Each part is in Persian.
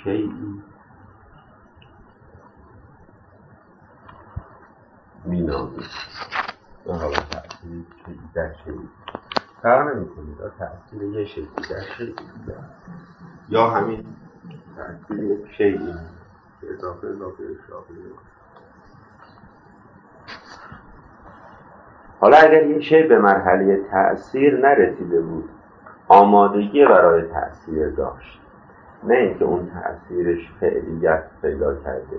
شیئی مینامید. حالا تأثیر شیئی در شیئی فرق نمی‌کنه، یا تأثیر یه شیئی در شیئی دیگر، یا همین تأثیر یک شیئی که اضافه حالا اگر یه شی به مرحله تأثیر نرسیده بود، آمادگی برای تأثیر داشت، نه اینکه اون تأثیرش فعلیت پیدا کرده،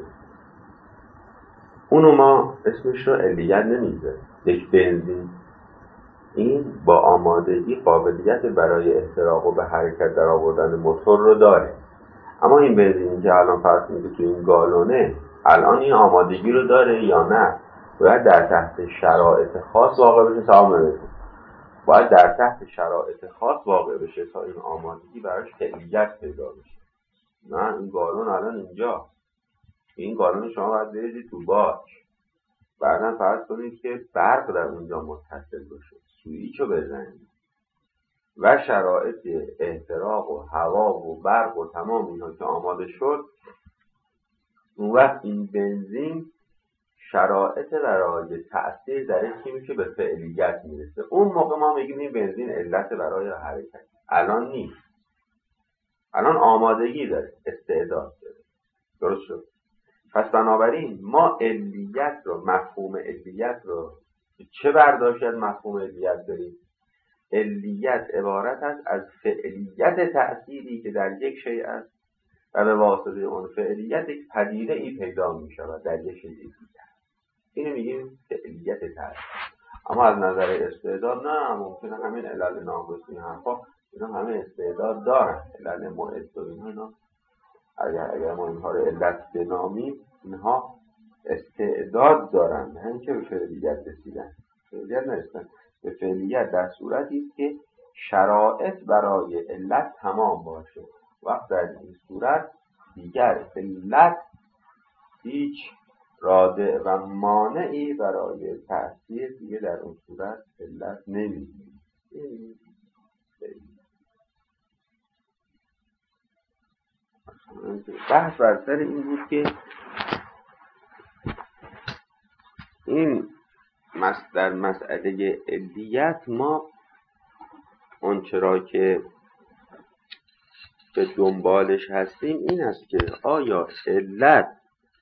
اونو ما اسمش رو علیت نمیذاریم. یک بنزین این با آمادگی قابلیت برای احتراق و به حرکت در آوردن موتور رو داره، اما این بنزینی که الان فرض کنید تو این گالونه الان این آمادگی رو داره یا نه؟ باید در تحت شرایط خاص واقع بشه. باید در تحت شرایط خاص واقع بشه تا این آمادگی براش فعلیت پیدا بشه. نه، این گالون الان اینجا، این گالون شما باید بریزید تو باک، بعداً فرض کنید که برق در اونجا متصل باشه، سوئیچو بزنید و شرایط احتراق و هوا و برق و تمام اینا که آماده شد، اون وقت این بنزین شرایط برای تأثیر در این چی میشه؟ به فعلیت میرسه. اون موقع ما میگیم این بنزین علت برای حرکت. الان نیست، الان آمادگی داره، استعداد داره. درست شد؟ پس بنابراین ما علیت رو، مفهوم علیت رو چه برداشت از مفهوم علیت داریم؟ علیت عبارت است از فعلیت تأثیری که در یک شیء است و به واسطه اون فعلیت یک پدیده ای پیدا می شود در یک شیء دیگر. اینو میگیم فعلیت تأثیر. اما از نظر استعداد نه، ممکنه همین علل ناقص این حرفا اینا همه استعداد دارن، علل معد و اینا اگر ما اینها رو علت بنامیم، اینها استعداد دارن، نه اینکه به فعلیت رسیدن. فعلیت نرسیدن، به فعلیت در صورتی است که شرایط برای علت تمام باشه. وقت در این صورت دیگر علت هیچ رادع و مانعی برای تأثیر دیگه در اون صورت علت نمیگیره. بحث بر سر این بود که این در مسئله علیت ما آنچه را که به دنبالش هستیم این است که آیا علت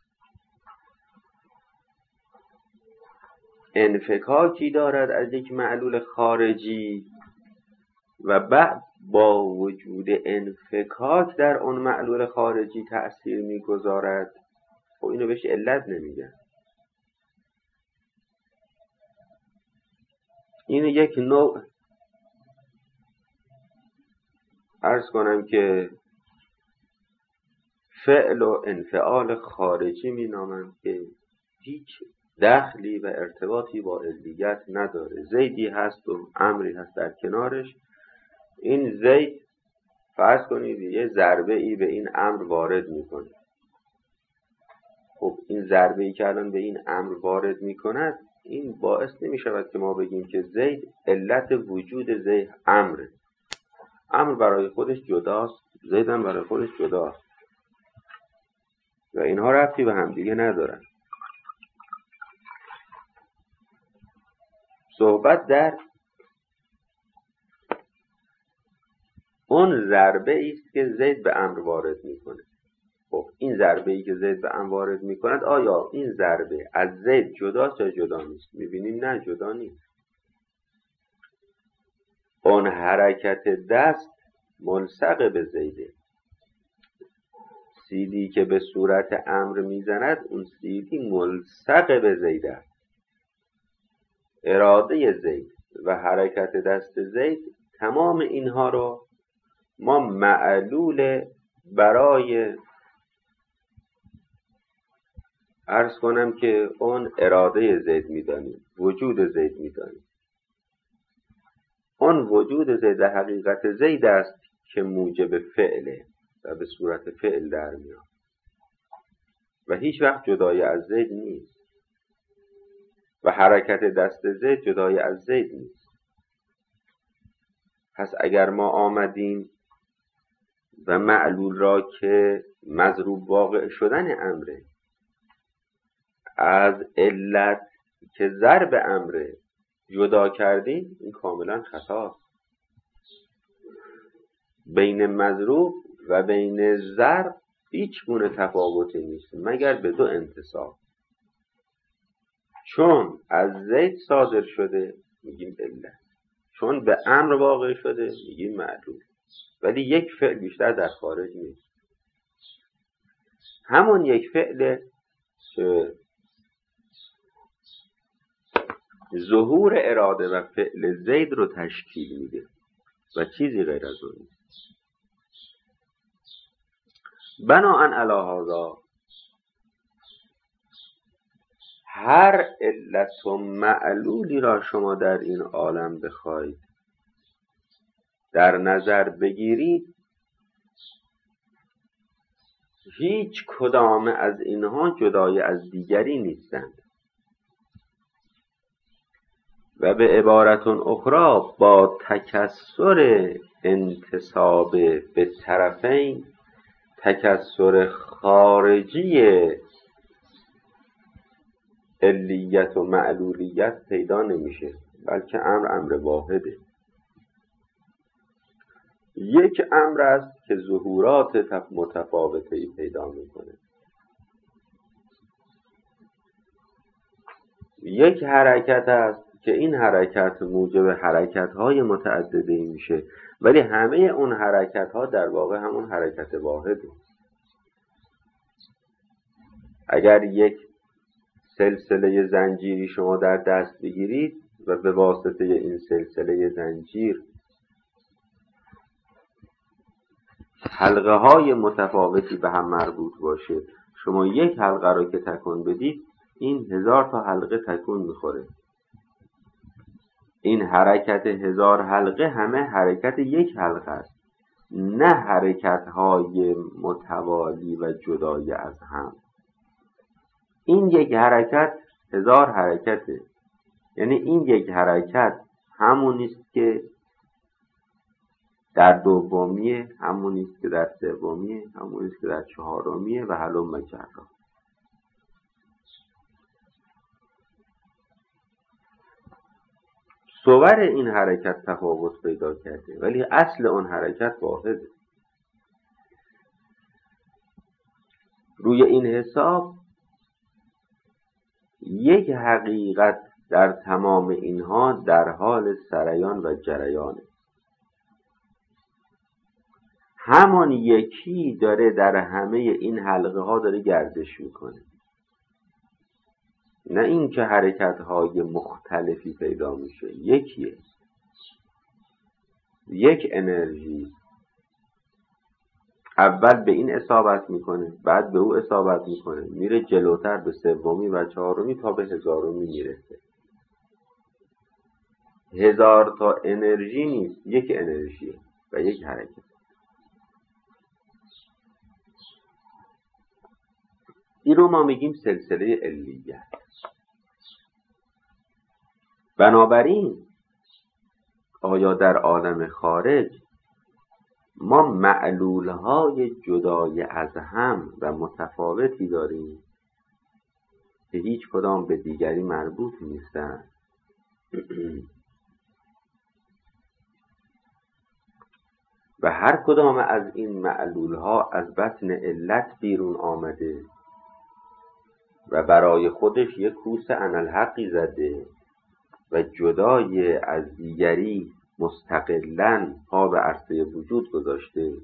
انفکاکی دارد از یک معلول خارجی و بعد با وجود انفکاک در اون معلول خارجی تأثیر میگذارد؟ خب اینو بهش علت نمیگن. این یک نوع عرض کنم که فعل و انفعال خارجی می نامند که هیچ دخلی و ارتباطی با علیت نداره. زیدی هست و امری هست در کنارش، این زید فرض کنید یه ضربه ای به این امر وارد میکنه. خب این ضربه ای که الان به این امر وارد میکند، این باعث نمی شود که ما بگیم که زید علت وجود زید امره. امر برای خودش جداست، زید هم برای خودش جداست و اینها ربطی به هم دیگه ندارن. صحبت در اون ضربه است که زید به امر وارد میکنه. خب این ضربه ای که زید به امر وارد میکند، آیا این ضربه از زید جداست یا جدا نیست؟ میبینیم نه، جدا نیست. اون حرکت دست ملصق به زیده. سیدی که به صورت امر میزند، اون سیدی ملصق به زید است. اراده زید و حرکت دست زید، تمام اینها رو ما معلول برای عرض کنم که اون اراده زید میدانیم، وجود زید میدانیم. اون وجود زید در حقیقت زید است که موجب فعله و به صورت فعل در میاد و هیچ وقت جدای از زید نیست و حرکت دست زید جدای از زید نیست. پس اگر ما آمدیم و معلول را که مضروب واقع شدن امره از علت که ضرب امره جدا کردیم، این کاملا خطاست. بین مضروب و بین ضرب هیچ گونه تفاوتی نیست مگر به دو انتصاب. چون از زید صادر شده میگیم علت، چون به امر واقع شده میگیم معلول. ولی یک فعل بیشتر در خارج نیست. همون یک فعل که ظهور اراده و فعل زید رو تشکیل میده و چیزی غیر از اون نیست. بناهن علی هذا هر علت و معلولی را شما در این عالم بخواید در نظر بگیرید، هیچ کدام از اینها جدای از دیگری نیستند و به عبارت اخرى با تکثر انتصاب به طرفین تکثر خارجی علیت و معلولیت پیدا نمیشه، بلکه امر واحده. یک امر است که ظهورات متفاوتی پیدا میکنه. یک حرکت است که این حرکت موجب حرکت‌های متعدده میشه، ولی همه اون حرکت‌ها در واقع همون حرکت واحده. اگر یک سلسله زنجیری شما در دست بگیرید و به واسطه این سلسله زنجیر حلقه های متفاوتی به هم مربوط باشه، شما یک حلقه رو که تکون بدید این 1000 تا حلقه تکون میخوره. این حرکت 1000 حلقه همه حرکت یک حلقه است، نه حرکت های متوالی و جدای از هم. این یک حرکت 1000 حرکته، یعنی این یک حرکت همون است که در دومیه، همون است که در سومیه، همون است که در چهارمیه و هلم جرا. صور این حرکت تفاوت پیدا کرده ولی اصل اون حرکت واحده. روی این حساب یک حقیقت در تمام اینها در حال سریان و جریانه. همان یکی داره در همه این حلقه ها داره گردش میکنه، نه اینکه حرکت های مختلفی پیدا میشه. یکیه، یک انرژی اول به این اصابت میکنه، بعد به او اصابت میکنه، میره جلوتر به سومی و چهارمی تا به 1000می میرسه. 1000 تا انرژی نیست، یک انرژیه و یک حرکت. این رو ما میگیم سلسله علیت. بنابراین آیا در عالم خارج ما معلولهای جدای از هم و متفاوتی داریم که هیچ کدام به دیگری مربوط نیستند؟ و هر کدام از این معلولها از بطن علت بیرون آمده و برای خودش یک کوس انالحقی زده و جدای از دیگری مستقلاً پا به عرصه وجود گذاشته.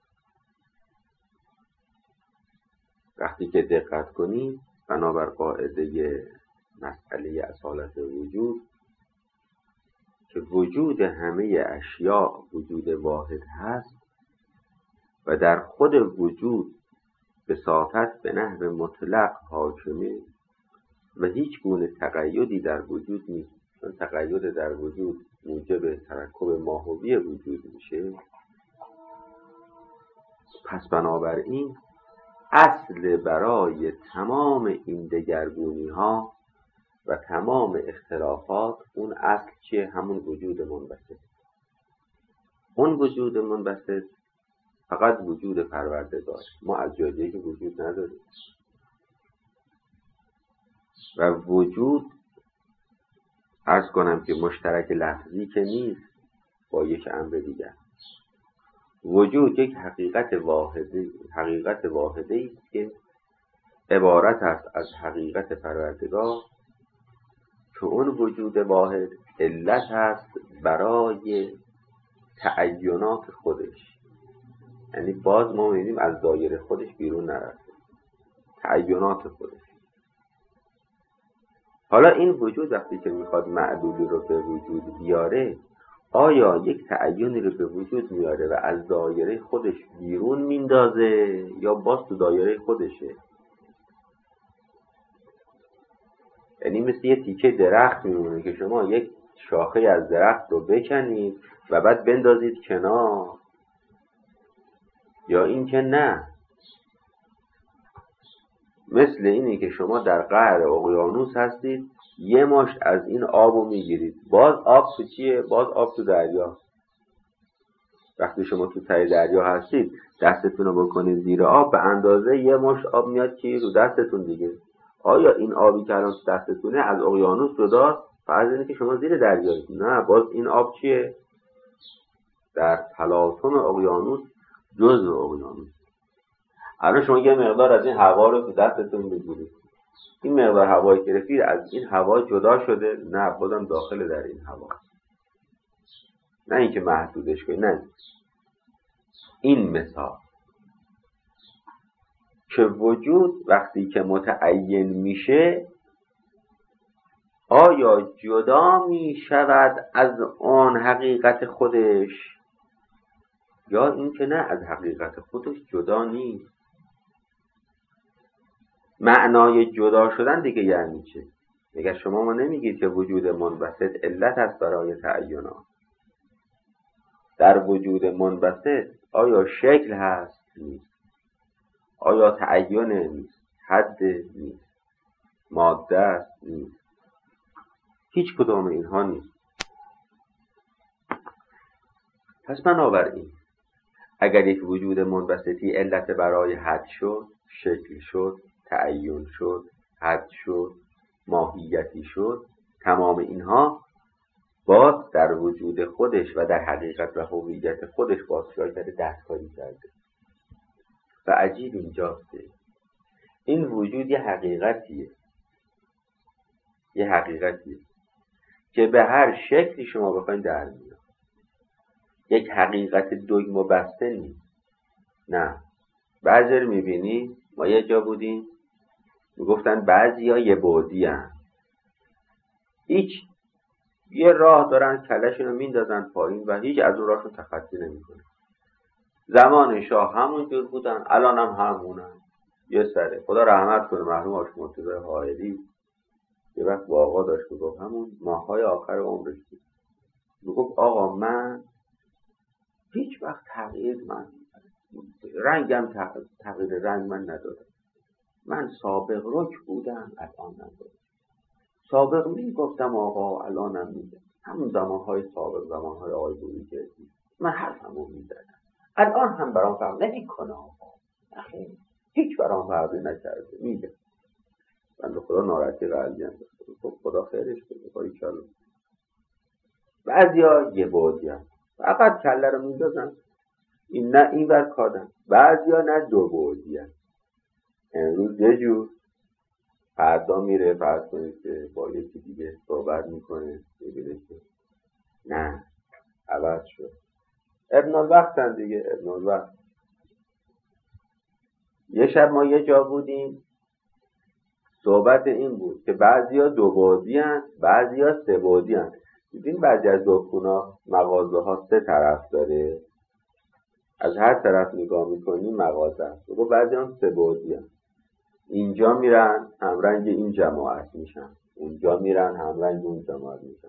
وقتی که دقت کنید بنابر قاعده مسئله اصالت وجود که وجود همه اشیاء وجود واحد هست و در خود وجود بساطت به نحو مطلق حاکمه و هیچ گونه تقیدی در وجود نیست، چون تقید در وجود موجب ترکب ماهوی وجود میشه. پس بنابراین اصل برای تمام این دگرگونی ها و تمام اختلافات اون اصل چیه؟ همون وجود منبسط. اون وجود منبسط فقط وجود پروردگار، ما از جای دیگه وجود نداریم. و وجود عرض کنم که مشترک لفظی که نیست با یک امر دیگر. وجود یک حقیقت واحده است که عبارت است از حقیقت پروردگار، که اون وجود واحد علت است برای تعینات خودش. یعنی باز ما می‌بینیم از دایره خودش بیرون نرفته، تعینات خودش. حالا این وجود وقتی که میخواد معلولی رو به وجود بیاره، آیا یک تعینی رو به وجود میاره و از دایره خودش بیرون میندازه یا باز تو دایره خودشه؟ یعنی مثل یه تیکه درخت میمونه که شما یک شاخه از درخت رو بکنید و بعد بندازید کنار، یا این که نه، مثل اینه که شما در قعر اقیانوس هستید، یه مشت از این آب رو میگیرید، باز آب تو چیه؟ باز آب تو دریا. وقتی شما تو ته دریا هستید دستتون رو بکنید زیر آب، به اندازه یه مشت آب میاد که رو دستتون دیگه. آیا این آبی که الان تو دستتونه از اقیانوس جداست؟ فرض اینه که شما زیر دریایید. نه، باز این آب چیه؟ در تلاطم اقیانوس جزء اقیانوس. الان شما یه مقدار از این هوا رو تو دستتون بگیرید، این مقدار هوایی که گرفتید از این هوا جدا شده؟ نه، بازم داخل در این هوا. نه اینکه محدودش کنید، نه. این مثال که وجود وقتی که متعین میشه، آیا جدا میشود از آن حقیقت خودش، یا اینکه نه، از حقیقت خودش جدا نیست. معنای جدا شدن دیگه یعنی چه؟ میگه شما ما نمیگید که وجود منبسط علت است برای تعینات. در وجود منبسط آیا شکل هست؟ نیست. آیا تعین نیست؟ حد نیست. ماده است؟ نیست. هیچ کدام اینها نیست. پس بنابراین اگر یک وجود منبسطی علت برای حد شد، شکل شد، تعین شد، حد شد، ماهیتی شد، تمام اینها باز در وجود خودش و در حقیقت و هویت خودش باز شاید دستکاری کرده. و عجیب اینجاست، این وجود یه حقیقتیه که به هر شکلی شما بخواید در میاد. یک حقیقت دوگم و بسته نیست. نه، بعضی رو میبینی، ما یه جا بودیم میگفتن بعضی ها یه بعدی هن، هیچ یه راه دارن کلشون رو میندازن پایین و هیچ از اون راهشون تخطی نمیکنه. زمان شاه همون جور بودن، الان هم همونن. یه سره خدا رحمت کنه مرحوم آقای مرتضی حائری، یه وقت با آقا داشت میگفت، همون ماهای آخر عمرش بود، میگفت آقا من هیچ وقت رنگم تغییر رنگ من ندادم. من سابق رک بودم، الان ندارم. سابق میگفتم آقا، الانم میگم. همون زمانهای سابق، زمانهای آقای بروجردی، من حرفمو میزدم. الان هم برام فرق نمیکنه آقا. نخیر، هیچ برام فرقی نکرده. میگم بنده خدا ناراحتی قلبی هم داشته. خب خدا خیرش بده، باری کلا. بعضیا یه بعدی هم فقط کله رو میندازن این نه این ور کادن. بعضیا نه، دو بعدی هم. امروز یه جور، فردا میره فرض کنید که با یکی دیگه صحبت میکنه، میبینه که نه، عوض شد. ابن الوقت هم دیگه، ابن الوقت. یه شب ما یه جا بودیم، صحبت این بود که بعضیا دو بعدی هن، بعضیا سه بعدی هن. دیدین بعضی از دکونا مغازه ها سه طرف داره، از هر طرف نگاه میکنی مغازه هست. بعضی هم سه بعدی هن. اینجا میرن همرنگ این جماعت میشن، اونجا میرن همرنگ اون جماعت میشن.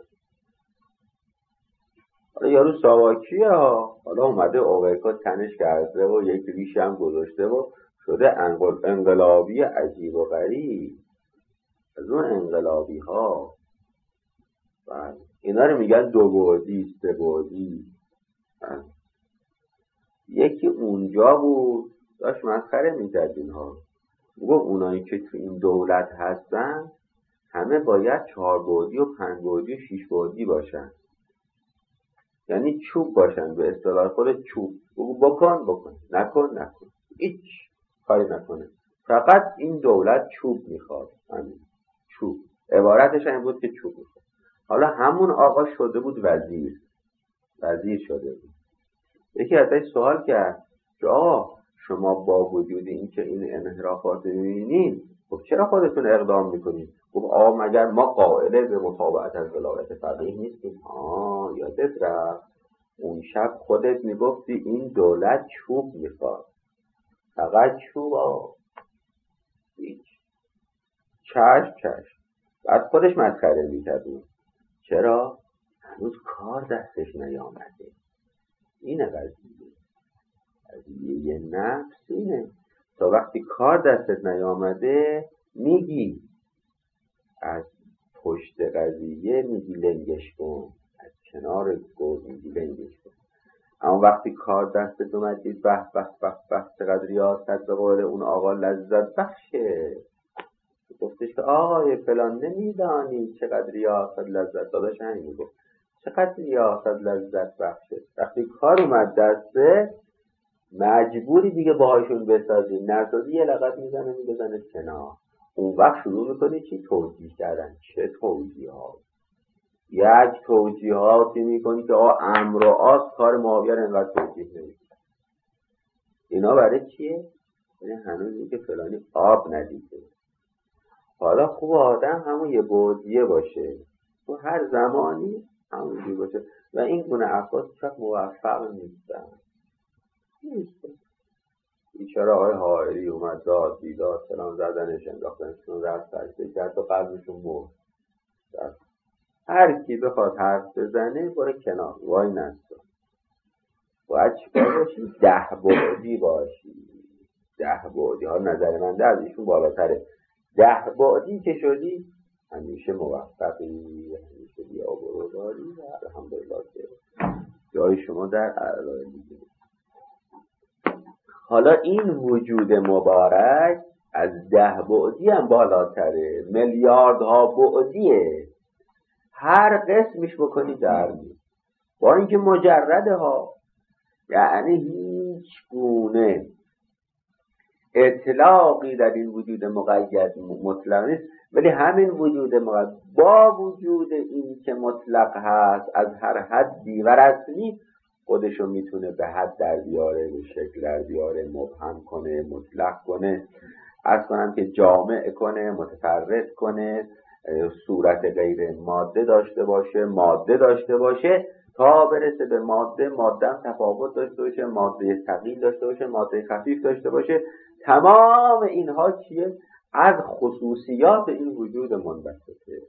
حالا یارو ساواکیه ها، حالا اومده اوورکوت تنش کرده و یک ریش هم گذاشته و شده انقلابی عجیب و غریب. از اون انقلابی ها اینا رو میگن دو بعدی، سه بعدی. یکی اونجا بود داشت مسخره میکرد اینها، میگفت اونایی که تو این دولت هستن همه باید 4 بعدی و 5 بعدی و 6 بعدی باشن، یعنی چوب باشن، به اصطلاح خود چوب. بکن نکن هیچ کاری نکنه، فقط این دولت چوب میخواد. همین چوب، عبارتش این بود که چوب میخواد. حالا همون آقا شده بود وزیر شده بود. یکی ازش سوال کرد که آقا شما با وجود اینکه این انحرافات می‌بینید خب چرا خودتون اقدام میکنید؟ خب آقا مگر ما قائل به مطابقت از ولایت فقیه نیستیم؟ یادت رفت اون شب خودت میگفتی این دولت چوب میخواد، فقط چوب. هیچ. چشم. بعد خودش مسخره میکرد. چرا؟ هنوز کار دستش نیامده. اینه قضیه نفس اینه، تا وقتی کار دستت نیامده میگی از پشت قضیه میگی لنگش کن، از کنار گرد میگی لنگش کن. اما وقتی کار دستت اومدید به چقدر ریاست به قول اون آقا لذت بخشه. گفتش که آقای فلان نمیدانی چقدر ریاست لذت داداش، همین میگفت چقدر ریاست لذت بخشه. وقتی کار اومد دسته مجبوری دیگه باهاشون بسازی، نسازی یه لغت میزنه میبزنه کنار. اون وقت شروع میکنی چی؟ توجیه کردن. چه توجیهات؟ یک توجیهاتی میکنی که امر و آس کار معاویه رو انقدر توجیه نمیکنی. اینا برای چیه؟ یعنی هنوز میگه فلانی آب ندیده. حالا خوب آدم همون یه بودیه باشه، تو هر زمانی همونجوری باشه، و این گونه افراد چقدر موفق نیستن. بیچاره آقای حائری اومد داد بیداد سلام زدنش انداختنشون رفت سجده کرد و قلبشون مرد. هر کی بخواد حرف بزنه برای کنار وای نستا. باید چیکار باشی؟ 10 بعدی باشی. 10 بعدی ها نظر من از ایشون بالاتره. 10 بعدی که شدی همیشه موفقی، همیشه بی‌آبرو داری و الحمدلله که جای شما در اعلای لیگ. حالا این وجود مبارک از 10 بعدی هم بالاتره، میلیاردها بعدیه. هر قسمش بکنی در میاد، با اینکه مجرده ها، یعنی هیچ گونه اطلاقی در این وجود مقید مطلق نیست، ولی همین وجود مقید با وجود این که مطلق هست از هر حدی و رسمی خودشو میتونه به حد در بیاره، به شکل در بیاره، مبهم کنه، مطلق کنه، عرض کنم که جامع کنه، متفرد کنه، صورت غیر ماده داشته باشه تا برسه به ماده هم تفاوت داشته باشه، ماده ثقیل داشته باشه، ماده خفیف داشته باشه. تمام اینها چیه؟ از خصوصیات این وجود منبسطه.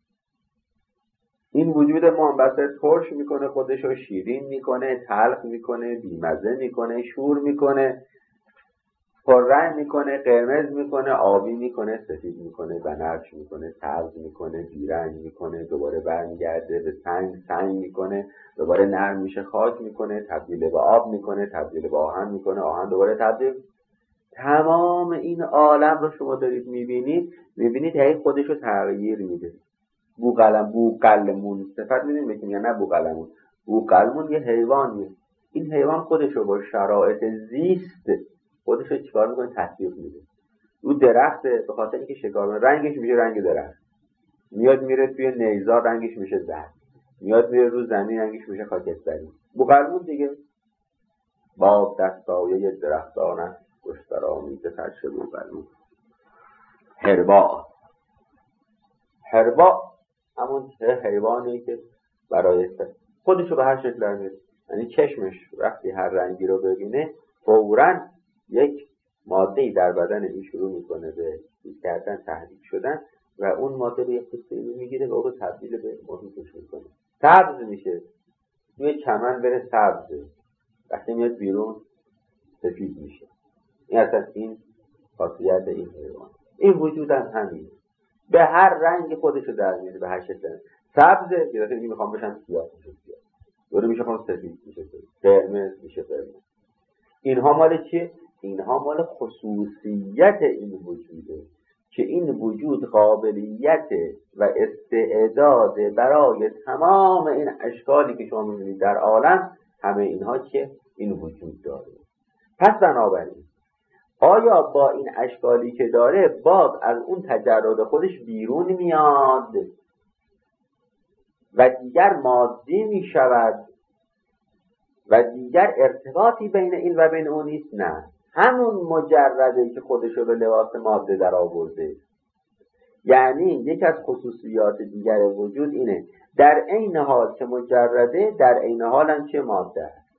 این وجود منبسط ترش میکنه خودشو، شیرین میکنه، تلخ میکنه، بیمزه میکنه، شور میکنه، پررنگ میکنه، قرمز میکنه، آبی میکنه، سفید میکنه، بنفش میکنه، سبز میکنه، بیرنگ میکنه، دوباره برمیگرده به سنگ میکنه، دوباره نرم میشه، خاک میکنه، تبدیل به آب میکنه، تبدیل به آهن میکنه، آهن دوباره تبدیل. تمام این عالم رو شما دارید میبینید هی خودشو تغییر میده. بوقلمون صفت میدونید یا نه؟ بوقلمون یه حیوانیه. این حیوان خودشو با شرایط زیست خودشو چیکار میکنه؟ تطبیق میده. رو درخته، به خاطر اینکه شکار میکنه رنگش میشه رنگ درخت، میاد میره توی نیزار رنگش میشه زرد، میاد میره رو زمین رنگش میشه خاکستری. بوقلمون دیگه باب دستایه درختانه گسترامیز فرش بوقلمون. هربا همون حیوانی که برای خودشو به هر شکل در میره. یعنی چشمش وقتی هر رنگی رو ببینه فوراً یک ماده‌ای در بدن این شروع میکنه به چیز کردن، تحریک شدن، و اون ماده رو یک قسمتی میگیره و اون تبدیل به محیطش میکنه. سبز میشه، توی چمن بره سبزه، وقتی میاد بیرون سفید میشه. این اصلا این خاصیت این حیوان. این وجود هم همین، به هر رنگ خودشو در میاره، به هر شکل. سبزه، یه دفعه میخوام بشم سیاه میشه سیاه، دوره میشه خواهم سفید میشه سفید، قرمز میشه قرمز. اینها مال چیه؟ اینها مال خصوصیت این وجوده که این وجود قابلیت و استعداد برای تمام این اشکالی که شما می‌بینید در عالم، همه اینها که این وجود داره. پس بنابراین آیا با این اشکالی که داره باز از اون تجرد خودش بیرون میاد و دیگر مادی میشود و دیگر ارتباطی بین این و بین اون نیست؟ نه، همون مجرده که خودشو به لباس ماده در آورده. یعنی یک از خصوصیات دیگر وجود اینه در عین حال که مجرده، در عین حال هم چه ماده است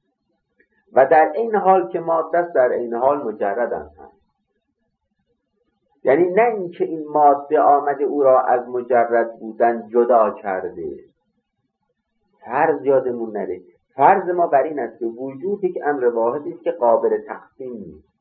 و در عین حال که ماده است در عین حال مجرد هم هست. یعنی نه اینکه این ماده آمده او را از مجرد بودن جدا کرده. فرض یادمون نره، فرض ما بر این است که وجود یک امر واحدی است که قابل تقسیم نیست.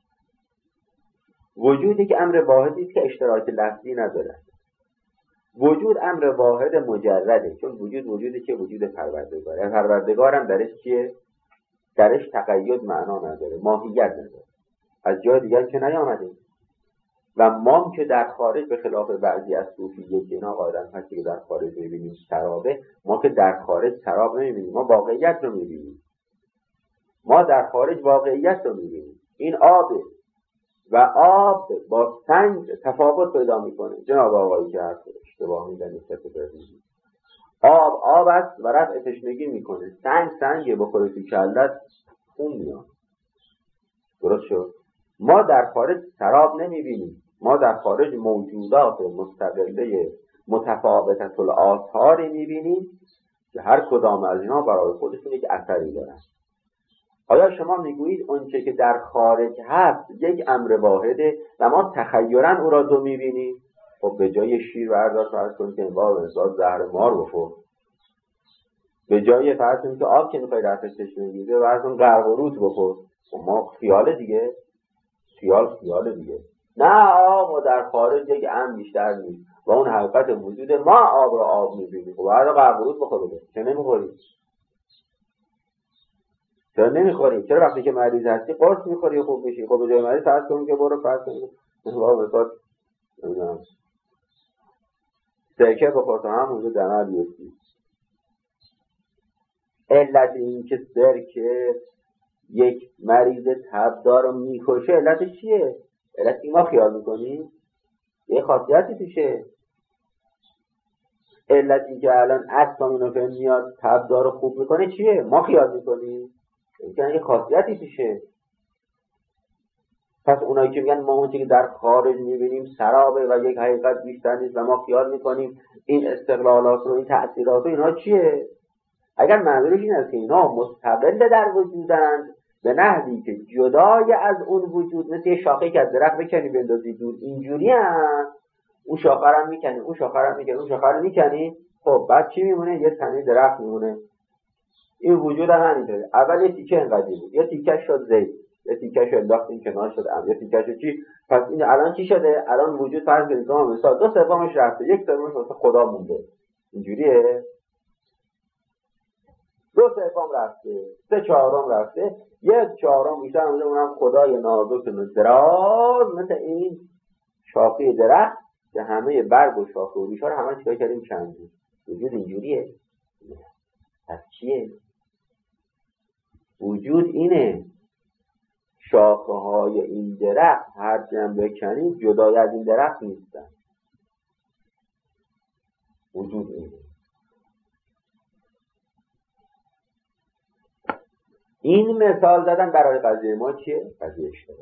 وجودی که امر واحدی است که اشتراک لفظی نداره. وجود امر واحد مجرده، چون وجودی که وجود پروردگاره. پروردگارم درش چیه؟ درش تقید معنا نداره، ماهیت نداره، از جای دیگر که نیامده. و ما که در خارج به خلاف بعضی از صوفیه که اینا قاعدن هستی که در خارج میبینیم سرابه، ما که در خارج سراب نمیبینیم، ما واقعیت رو میبینیم. ما در خارج واقعیت رو میبینیم. این آبه و آب با سنگ تفاوت پیدا میکنه. جناب آقایی که هست اشتباه میدن نسبت به آب است و رفع تشنگی میکنه. سنگ بخوره تو کلت خون میاد. درست شد؟ ما در خارج سراب نمیبینیم، ما در خارج موجودات مستقله متفاوتة الآثاری میبینیم که هر کدام از اینا برای خودشون یک اثری دارن. آیا شما میگویید اونچه که در خارج هست یک امر واحده و ما تخیلاً او را دو میبینیم؟ خب به جای شیر بردار فرض کنید که انبار انسان زهر مار بخور، به جای فرض کنید که آب که میخوای رفتش تشنگی بگیره فرض کن غرق و روت بخور. خب ما خیال دیگه، خیال دیگه. نه آب در خارج یک امر بیشتر نیست و اون حقیقت وجود ما آب را آب میبینیم. خب بعد غرق و روت بخور بده، چه نمیخوری؟ چرا نمیخوری؟ چرا وقتی که مریض هستی قرص میخوری خوب میشی؟ خب به جای مریض فرض کنیم که برو فرض کنیم مثلا نمیدونم سرکه بخور تا همونجا دمر بیفتی. علت این که سرکه یک مریض تبدار رو میکشه علتش چیه؟ علت این ما خیال میکنیم؟ یه خاصیتی توشه. علت این که الان اسپامینوفن میاد تبدار رو خوب میکنه چیه؟ ما خیال میکنیم؟ این یه خاصیتی توشه. پس اونایی که میگن ما اونچه که در خارج میبینیم سرابه و یک حقیقت بیشتر نیست و ما خیال میکنیم، این استقلالات رو، این تأثیرات رو، اینها چیه؟ اگر منظورش این است که اینها مستقل در وجودند به نحوی که جدای از اون وجود، مثل یه شاخه که از درخت بکنی بندازی دور اینجوری هم اون شاخه رو میکنی، اون شاخه رو میکنی، اون شاخه رو میکنی، خب بعد چی میمونه؟ یه تنه درخت میمونه. این وجود هم همینطوره. اول یه تیکه انقدی بود، یه تیکه شد زید، یه تیکه شد انداختیم کنار شد یه تیکه شد چی؟ پس این الان چی شده؟ الان وجود فرض کنید مثلا 2/3 رفته، 1/3 واسه خدا مونده. اینجوریه. 2/3 رفته، 3/4 رفته، 1/4 بیشتر مونده، اونم خدای نازک و دراز مثل این شاخه درخت که همه برگ و شاخه و ریشه رو همه چیکار کردیم کندیم. وجود اینجوریه. پس چیه؟ وجود اینه. شاخه های این درخت هر جنب بکنید جدای از این درخت نیستن. وجود اینه. این مثال دادن برای قضیه ما چیه؟ قضیه اشتباه.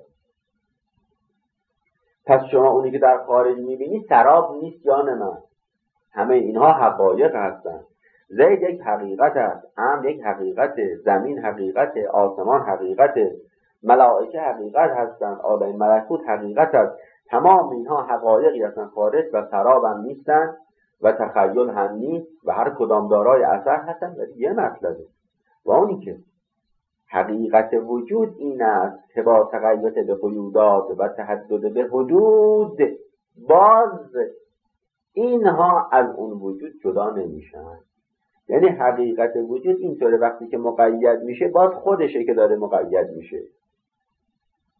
پس شما اونی که در خارج میبینی سراب نیست جان من. همه اینها حقایق هستن. زید یک حقیقت است، امر یک حقیقت، زمین حقیقت، آسمان حقیقت، ملائکه حقیقت هستند، عالم ملکوت حقیقت است. تمام اینها حقایقی هستند خارج و سراب هم نیستند و تخیل هم نیست و هر کدام دارای اثر هستند. و یه مطلبه و اونی که حقیقت وجود این است که با تقید به قیودات و تحدد به حدود باز اینها از اون وجود جدا نمیشن. یعنی حقیقت وجود اینطوره وقتی که مقید میشه باز خودشه که داره مقید میشه.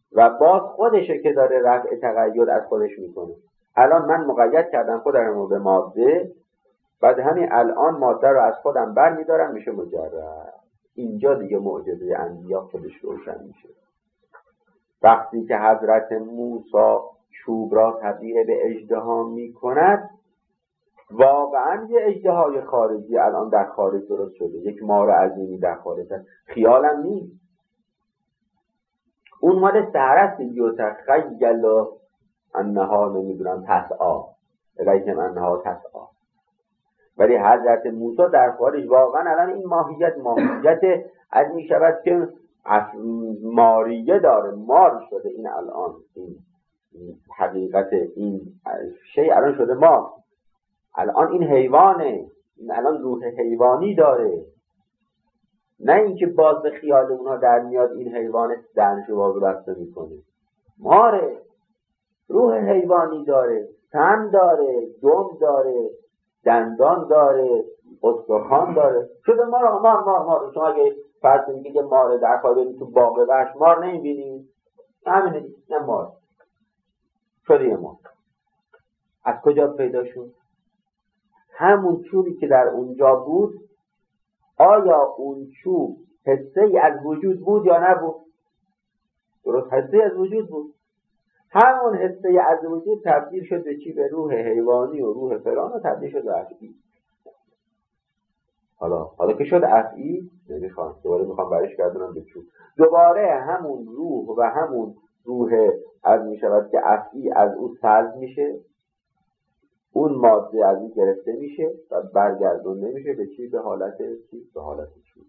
و باز خودشه که داره رفع تقید از خودش میکنه. الان من مقید کردم خودم رو به ماده، بعد همین الان ماده رو از خودم بر میدارم میشه مجرد. اینجا دیگه معجزه انبیا خودش روشن میشه. وقتی که حضرت موسی چوب را تبدیل به اژدها میکند، واقعا یه اژدهای خارجی الان در خارج درست شده، یک مار عظیمی در خارج هست، خیالم نیست. اون مال سهرست یتخیل انها نمیدونم تسعی الیکم انها تسعی. ولی حضرت موسی در خارج واقعا الان این ماهیت از می شود که ماریه داره، مار شده. این الان این حقیقت این شیء الان شده مار. الان این حیوانه، این الان روح حیوانی داره، نه اینکه باز به خیال اونها در میاد این حیوان دهنشو باز بسته میکنه. ماره، روح حیوانی داره، تن داره، دم داره، دندان داره، استخوان داره، شده مار. شما اگه فرض کنید که مار در خواهی تو باغ وحش مار نمیبینید، همینه دیگه، نه مار شده. یه مار از کجا پیدا شد؟ همون چوبی که در اونجا بود، آیا اون چوب حصه ای از وجود بود یا نبود؟ درست، حصه ای از وجود بود. همون حصه ای از وجود تبدیل شد به چی؟ به روح حیوانی و روح فلان و تبدیل شد به افعی. حالا که شد افعی، نمیخوام دوباره میخوام برش گردونم به چوب. دوباره همون روح و همون روح از میشود که افعی از او سلب میشه، اون ماده از این گرفته میشه و برگردون نمیشه به چی؟ به حالت چی؟ به حالت چوب.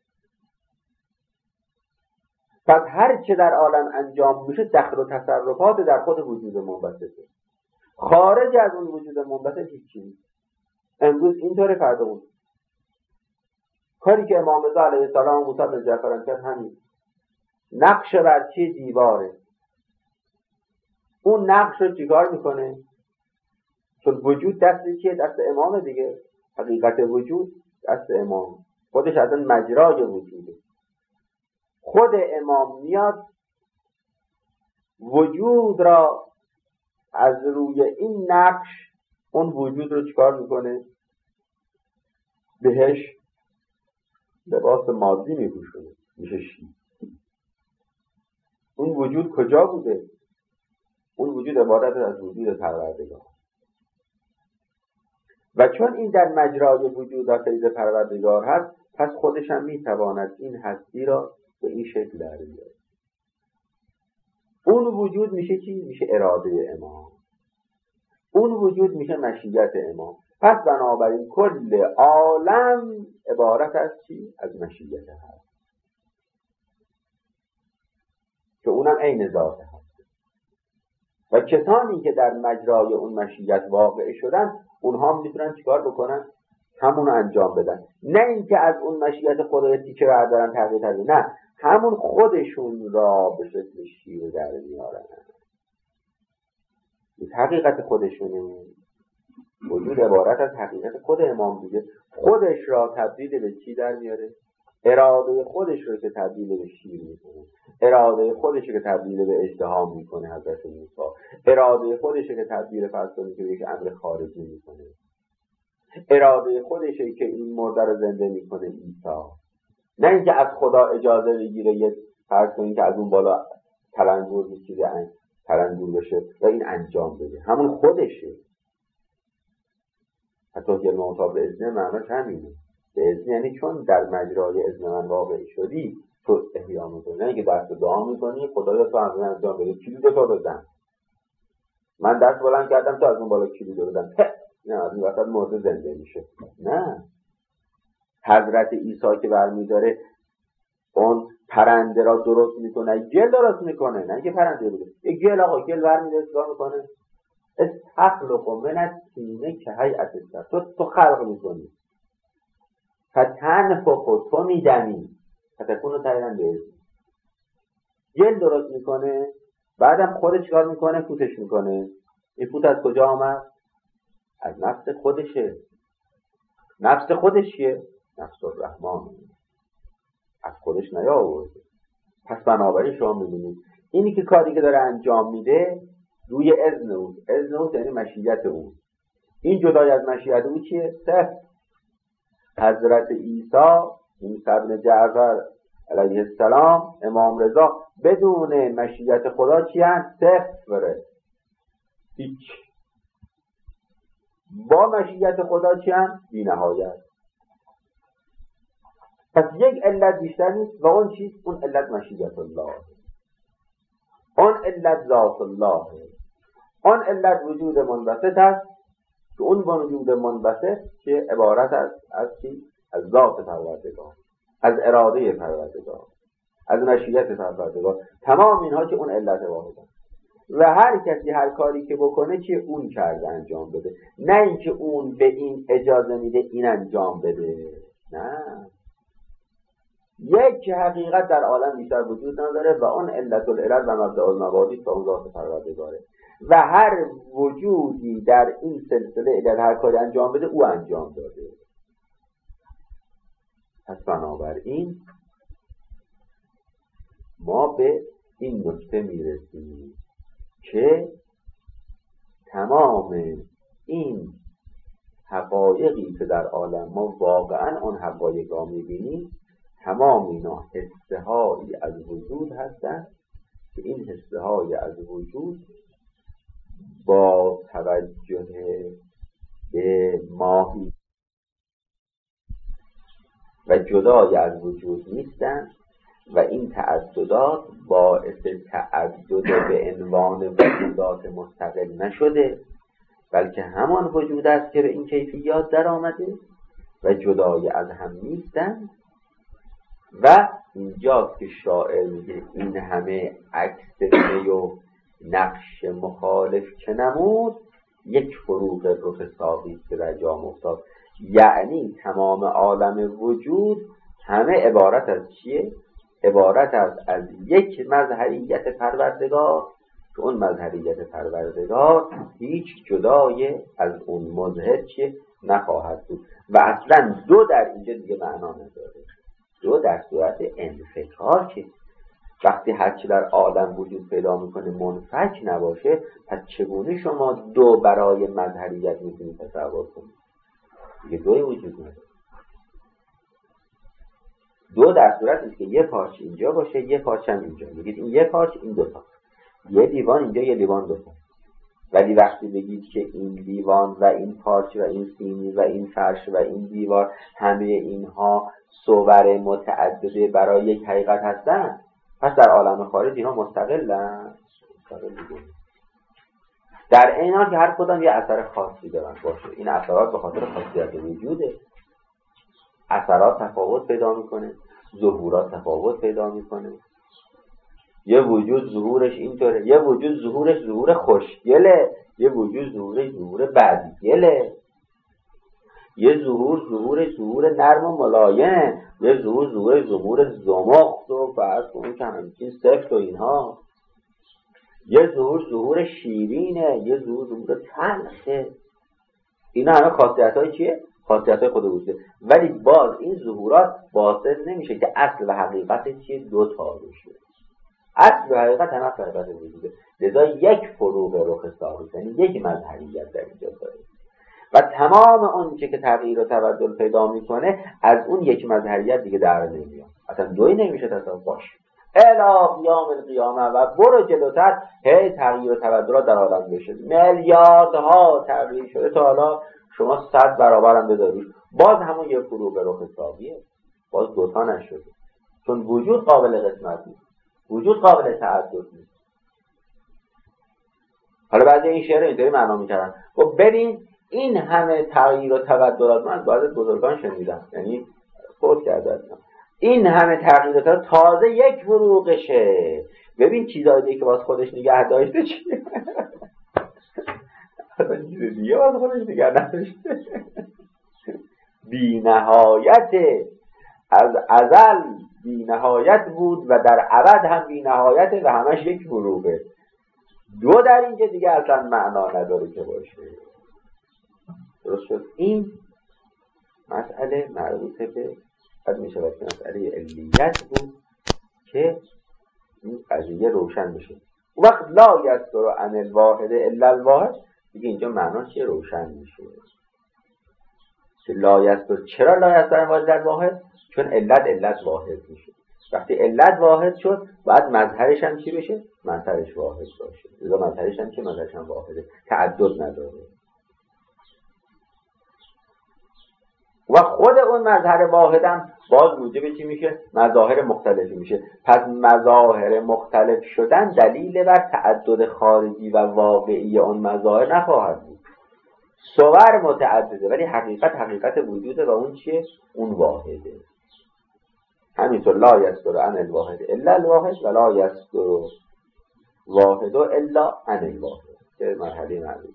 پس هر چه در عالم انجام میشه دخل و تصرفات در خود وجود منبسطه. خارج از اون وجود منبسط هیچی نیست. امروز اینطوره، فردا اون. کاری که امام رضا علیه السلام موسی بن جعفر کرد همین. نقش بر چی؟ دیواره. اون نقش رو چیکار میکنه؟ چون وجود دست چیه؟ دست امام دیگه. حقیقت وجود دست امام، خودش از اون مجرای وجوده. خود امام میاد وجود را از روی این نقش، اون وجود رو چیکار میکنه؟ بهش لباس مادی میپوشونه، میشه شی. اون وجود کجا بوده؟ اون وجود عبارت از وجود پروردگار. و چون این در مجرای وجود و فیض پروردگار هست، پس خودش هم میتواند این هستی را به این شکل در بیاره. اون وجود میشه چی؟ میشه اراده امام. اون وجود میشه مشیت امام. پس بنابراین کل عالم عبارت از چی؟ از مشیت هست که اونم عین ذات هست. و کسانی که در مجرای اون مشیت واقع شدن، اونها میتونن چیکار بکنن؟ همون انجام بدن. نه اینکه از اون مشیت خدای تیکه بردارن تغییر، نه، همون خودشون را به شکل شیر در میارن. این حقیقت خودشونه. وجود عبارت از حقیقت خود امام دیگه. خودش را تبدیل به چی در میاره؟ اراده خودش رو که تبدیل به شیر میکنه، اراده خودش که تبدیل به اژدها میکنه حضرت موسی، اراده خودش که تبدیل فرض کنید که یک امر خارجی میکنه، اراده خودشه که این مرده رو زنده میکنه عیسی. نه اینکه از خدا اجازه بگیره یه فرض کنید که از اون بالا تلنگور میکیده تلنگور بشه و این انجام بده. همون خودشه. حتی که موسی به اذن معناش همینه. به اذن یعنی چون در مجرای اذن من واقع شدی تو احیا میکنی، نه اینکه دست دعا میکنی خدایا تو از من انجام بده، کلید تو بزن. من دست بلند کردم تو از اون بالا کلید بزن، نه از این وقت مرده زنده میشه. نه، حضرت عیسی که برمیداره اون پرنده را درست میکنه، گل درست میکنه، نه اینکه پرنده بوده. یک گل، آقا گل برمیداره چیکار میکنه؟ استخلق من الطین که هیئت الطیر. تو خلق میکنی، فتنفخ، تو میدمی، فتکون طیرا باذن. گل درست میکنه، بعدم خودش چیکار میکنه؟ فوتش میکنه. این فوت از کجا آمد؟ از نفس خودشه. نفس خودش چیه؟ نفس الرحمن، از خودش نیاورده. پس بنابراین شما میبینید اینی که کاری که داره انجام میده روی اذن او، اذن او یعنی مشیت او. این جدای از مشیت او چیه؟ صفر. حضرت عیسی بن جعفر علیه السلام، امام رضا، بدون مشیت خدا چی هست؟ صفره، هیچ. با مشیت خدا چی هست؟ بی نهایت. پس یک علت بیشتر نیست و اون چیست؟ اون علت مشیت الله، اون علت ذات الله، اون علت وجود منبسط است که اون وجود منبسط که عبارت است از چی؟ از ذات پروردگار، از اراده پروردگار، از مشیت پروردگار. تمام اینها که اون علت واحد است و هر کسی هر کاری که بکنه چی اون کرده انجام بده، نه اینکه اون به این اجازه میده این انجام بده. نه، یک حقیقت در عالم بیشتر وجود نداره و اون علت العلل و مبدأ المبادی و اون ذات پروردگاره و هر وجودی در این سلسله اگر هر کاری انجام بده او انجام داده. پس بنابراین ما به این نکته میرسیم که تمام این حقایقی که در عالم ما واقعا اون حقایق را میبینیم، تمام اینا حصه هایی از وجود هستند که این حصه های از وجود با توجه به ماهی و جدای از وجود نیستند و این تعددات باعث تعدد به عنوان وجودات مستقل نشده، بلکه همان وجود است که به این کیفیات در آمده و جدای از هم نیستند. و اینجاست که شاعر میگه این همه عکس می و نقش مخالف که نمود، یک فروغ رخ ساقی که در جام افتاد. یعنی تمام عالم وجود همه عبارت از چیه؟ عبارت از یک مظهریت پروردگار که اون مظهریت پروردگار هیچ جدای از اون مظهر چیه نخواهد بود و اصلا دو در اینجا دیگه معنا نداره. دو در صورت انفکاک که وقتی هرچی در عالم وجود پیدا میکنه منفک نباشه، پس چگونه شما دو برای مظهریت میتونید تصور کنید؟ دیگه دوی وجود نداره. دو در صورت است که یه پارچه اینجا باشه یه پارچه هم اینجا. میگید این یه پارچه این دوتا، یه دیوان اینجا یه دیوان دوتا. ولی وقتی بگید که این دیوان و این پارچه و این سینی و این فرش و این دیوار همه اینها صور متعدده برای یک حقیقت هستن، پس در عالم خارج اینها مستقلن؟ مستقل دیگه. در این حال که هر کدام یه اثر خاصی دارن باشه. این اثرات به خاطر خاصیت وجوده. اثرات تفاوت پیدا میکنه، ظهورات تفاوت پیدا میکنه. یه وجود ظهورش اینطوره، یه وجود ظهورش ظهور خوشگله، یه وجود ظهورش ظهور بدگله، یه ظهور نرم و ملایم، یه ظهور زمخت و فرض کنیم که همچین سفت و اینها، یه ظهور شیرینه، یه ظهور تلخه. اینا همه خاصیت‌های چیه؟ خاصیت‌های خود وجوده. ولی باز این ظهورات باطل نمیشه که اصل و حقیقت چیه؟ دو تا بشه. اصل و حقیقت هم اصل و حقیقت وجوده. لذا یک فروغ رخ ساقی، یعنی یک مظهریت در اینجا داره و تمام اون که تغییر و تبدل پیدا میکنه از اون یک مظهریت دیگه در نمیاد. اصلا دوی نمیشه تصور باشه الی قیام القیامه و برو جلوتر هی تغییر و تبدل در عالم بشه. میلیاردها تغییر شده تا حالا شما 100 برابر هم بذاریش باز همون یک فروغ رخ ساقیه، باز دوتا نشده. چون وجود قابل قسمت نیست، وجود قابل تعدد نیست. حالا بعضی این شعر اینطوری معنا میکردن خب ببین این همه تغییر و تبدلات، من بعضی از بزرگان شنیدم یعنی فوت کرده، این همه تغییر و تبدل تازه یک فروغشه. ببین چیزایی دیگه که باز خودش نگه داشته چیه؟ اصلا چیز دیگه باز خودش نگه نداشته. بی نهایت، از ازل بی نهایت بود و در ابد هم بی نهایته و همش یک فروغه. دو در اینجا دیگه اصلا معنا نداره که باشه. درست شد؟ این مسئله مربوط به قد می شود که مسئله علیت بود که این قضیه روشن بشه. اون وقت لا یصدر عن الواحد الا الواحد، دیگه اینجا معناش چیه؟ روشن میشه که لا یصدر. چرا لا یصدر عن الواحد؟ چون علت واحد میشه. وقتی علت واحد شد باید مظهرش هم چی بشه؟ مظهرش واحد باشه. لذا مظهرش هم چه؟ مظهرش هم واحده، تعدد نداره. و خود اون مظهر واحدم باز موجب چی میشه؟ مظاهر مختلفی میشه. پس مظاهر مختلف شدن دلیل بر تعدد خارجی و واقعی اون مظاهر نخواهد بود. صور متعدده ولی حقیقت وجوده و اون چیه؟ اون واحده. همینطور لا یصدر عن الواحد الا الواحد و لا یصدر واحد الا عن الواحد که مرحله معلومه.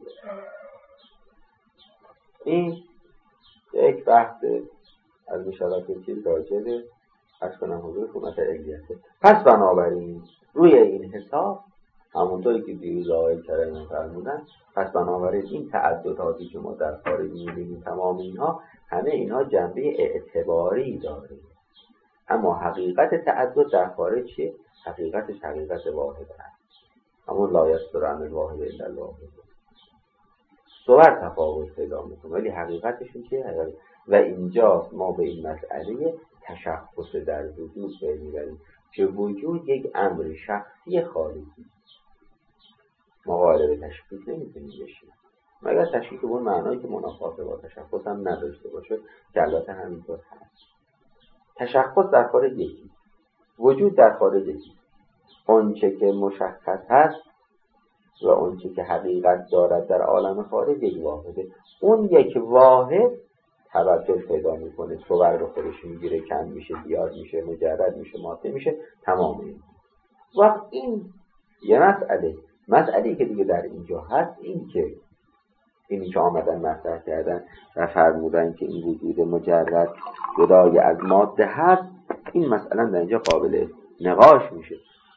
این یک بحث از میشود که چیز راجعه از کنم حضورتون مثل علیته. پس بنابراین روی این حساب همونطوری که دیروز آقای کرمی فرمودن، پس بنابراین این تعدداتی که ما در خارج می‌بینیم تمام اینها همه اینها جنبه اعتباری داره، اما حقیقت تعدد در خارج چیه؟ حقیقتش حقیقت واحد هست، همون لا یصدر عن الواحد الا الواحد. صور تفاوت پیدا میکنه ولی حقیقتشون چیه؟ و اینجا ما به این مسئله تشخص در وجود میبریم که وجود یک امر شخصی خارجی، ما قادر به تشخیص نمیتونیم بشیم مگر تشخیص به اون معنایی که منافات با تشخص هم نداشته باشه که البته همینطور هست. تشخص در خارج یکی، وجود در خارج یکی، اونچه که مشخص هست و اونچه که حقیقت دارد در عالم خارج یک واحده. اون یک واحد تبدل پیدا میکنه، صور رو خودش میگیره، کم میشه، زیاد میشه، مجرد میشه، ماده میشه، تمام این. وقت این یه مسئله که دیگه در اینجا هست اینی که آمدن مطرح کردن و فرمودن که این وجود مجرد جدای از ماده هست، این مسئله در اینجا قابل نقاش میشه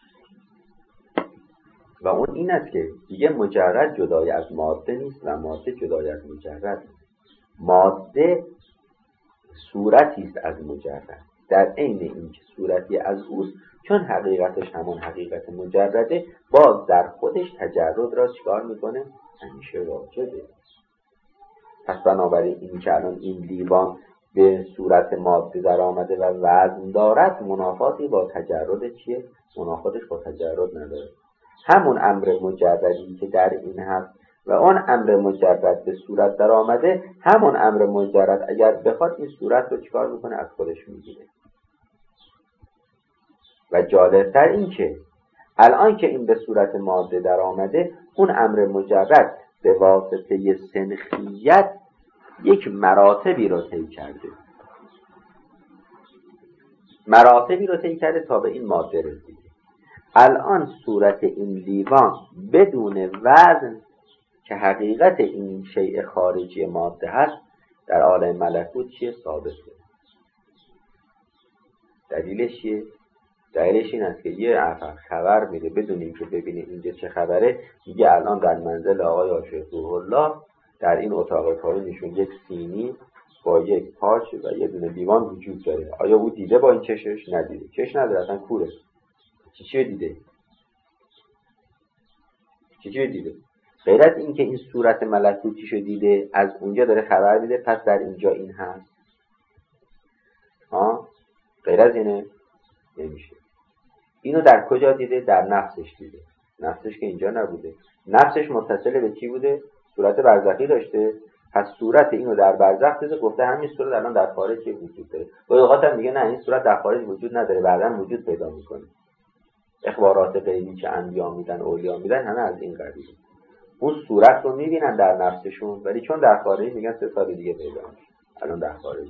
و اون این است که دیگه مجرد جدای از ماده نیست و ماده جدای از مجرد نیست. ماده صورتی است از مجرد، در عین اینکه صورتی از اوست، چون حقیقتش همون حقیقت مجرده، باز در خودش تجرد را چکار میکنه؟ همیشه واجبه. پس بنابراین این که الان این لیوان به صورت ماده در آمده و وزن دارد، منافاتی با تجرد چیه؟ منافاتش با تجرد نداره. همون امر مجردی که در این هست و اون امر مجرد به صورت در آمده، همون امر مجرد اگر بخواد این صورت رو چکار میکنه؟ از خودش میگیره. و جالبتر این که الان که این به صورت ماده در آمده، اون امر مجرد به واسطه سنخیت یک مراتبی رو طی کرده تا به این ماده رسیده. الان صورت این لیوان بدون وزن که حقیقت این شیء خارجی ماده هست، در عالم ملکوت چیه؟ ثابته. دلیلش چیه؟ دلیلش این است که یه خبر میده بدون اینکه ببینه اینجا چه خبره، میگه الان در منزل آقای عاشق الله در این اتاق پایینشون یک سینی با یک پارچ و یه دونه لیوان وجود داره. آیا او دیده با این چشش؟ ندیده. چش نداره، اصلا کوره. چی دیده؟ چی دیده؟ غیر از این که این صورت ملکوتیشو دیده، از اونجا داره خبر میده، پس در اینجا این هست. غیر از اینه نمیشه. اینو در کجا دیده؟ در نفسش دیده. نفسش که اینجا نبوده. نفسش متصل به چی بوده؟ صورت برزخی داشته. پس صورت اینو در برزخ دیده، گفته همین صورت الان در خارج وجود داره. با اوقات هم میگه نه این صورت در خارج وجود نداره، بعداً وجود پیدا میکنه. اخبارات غیبی که انبیا میدن، اولیا میدن، همه از این قبیله. اون صورت رو میبینن در نفسشون، ولی چون در خارج میگن 3 سال دیگه پیدا میشه. الان در خارج.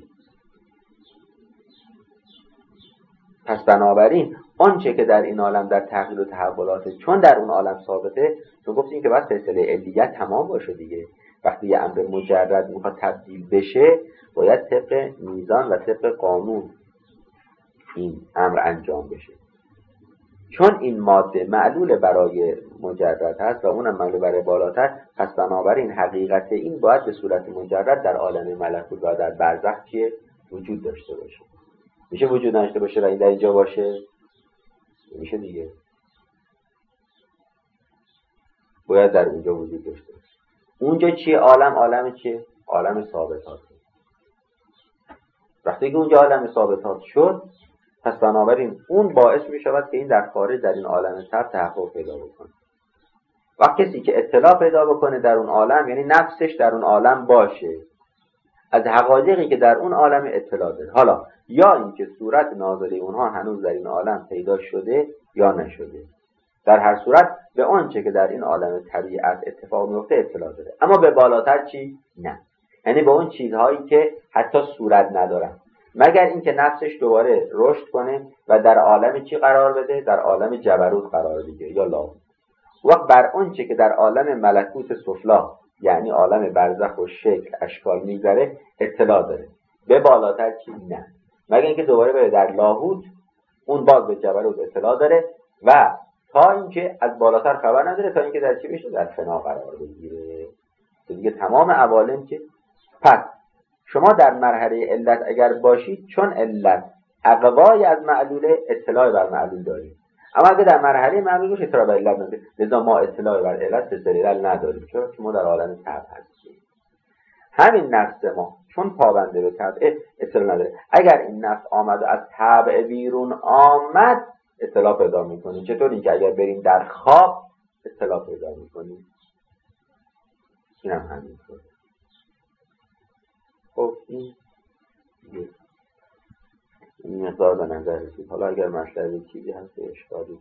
پس بنابراین آنچه که در این عالم در تغییر و تحولات، چون در اون عالم ثابته، چون گفتیم که باید سلسله علیت تمام باشه دیگه. وقتی یه امر مجرد میخواد تبدیل بشه، باید طبق میزان و طبق قانون این امر انجام بشه. چون این ماده معلول برای مجرد هست و اونم معلول برای بالاتر، پس بنابراین حقیقت این باید به صورت مجرد در عالم ملکوت و در برزخ چیه؟ وجود داشته باشه. میشه وجود نداشته باشه و این در اینجا باشه؟ میشه دیگه. باید در اونجا وجود داشته باشه. اونجا چیه؟ عالم چیه؟ عالم ثابتات. وقتی که اونجا عالم ثابتات شد، پس بنابراین اون باعث می شود که این در خارج در این عالم طبع تحقق پیدا بکنه. و کسی که اطلاع پیدا بکنه در اون عالم، یعنی نفسش در اون عالم باشه، از حقایقی که در اون عالم اطلاع داره. حالا یا اینکه صورت ناظری اونها هنوز در این عالم پیدا شده یا نشده، در هر صورت به آنچه که در این عالم طبیعت اتفاق میفته اطلاع داره. اما به بالاتر چی؟ نه. یعنی به اون چیزهایی که حتی صورت ندارن، مگر اینکه نفسش دوباره رشد کنه و در عالم چی قرار بده؟ در عالم جبروت قرار بده یا لاهوت. وقت بر آنچه که در عالم ملکوت سفلا، یعنی عالم برزخ و شکل اشکال میگذره اطلاع داره. به بالاتر چی؟ نه. مگر اینکه دوباره بره در لاهوت، اون باز به جبروت اطلاع داره و تا اینکه از بالاتر خبر نداره، تا اینکه در چی بشه؟ در فنا قرار بگیره. دیگه تمام عوالم که پس شما در مرحله علت اگر باشید، چون علت اقوای از معلوله، اطلاع بر معلول دارید. اما اگر در مرحله معلول باشه اطلاع بر علت ندارید. لذا ما اطلاع بر علت به دلیل نداریم، چون ما در عالم طبع هستیم. همین نفس ما چون پابنده به طبع اطلاع نداره. اگر این نفس آمد و از طبع بیرون آمد اطلاع پیدا میکنیم. چطور؟ اینکه اگر بریم در خواب اطلاع پیدا میکنیم. این هم همینطور. خب این مقدار به نظر رسید. حالا اگر مطلب چیزی هست اشکالی،